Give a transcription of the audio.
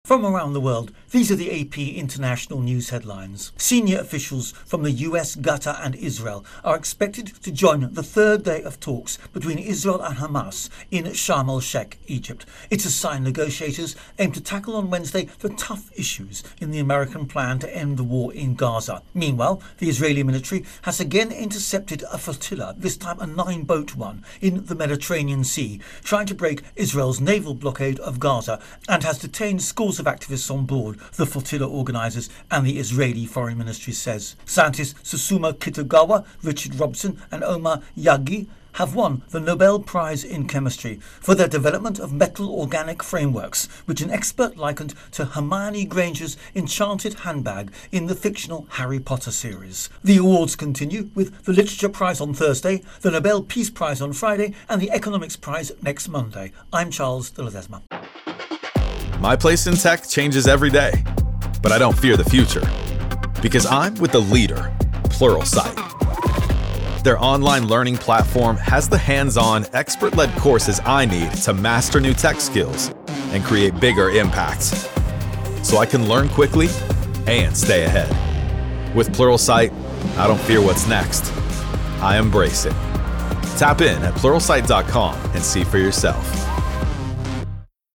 From around the world, these are the AP International News headlines. Senior officials from the US, Qatar and Israel are expected to join the third day of talks between Israel and Hamas in Sharm el-Sheikh, Egypt. It's a sign negotiators aim to tackle on Wednesday the tough issues in the American plan to end the war in Gaza. Meanwhile, the Israeli military has again intercepted a flotilla, this time a 9-boat one, in the Mediterranean Sea, trying to break Israel's naval blockade of Gaza, and has detained scores of activists on board, the flotilla organisers and the Israeli Foreign Ministry says. Scientists Susuma Kitagawa, Richard Robson and Omar Yagi have won the Nobel Prize in Chemistry for their development of metal organic frameworks, which an expert likened to Hermione Granger's enchanted handbag in the fictional Harry Potter series. The awards continue with the Literature Prize on Thursday, the Nobel Peace Prize on Friday and the Economics Prize next Monday. I'm Charles de Ledesma. My place in tech changes every day, but I don't fear the future because I'm with the leader, Pluralsight. Their online learning platform has the hands-on, expert-led courses I need to master new tech skills and create bigger impacts, so I can learn quickly and stay ahead. With Pluralsight, I don't fear what's next. I embrace it. Tap in at pluralsight.com and see for yourself.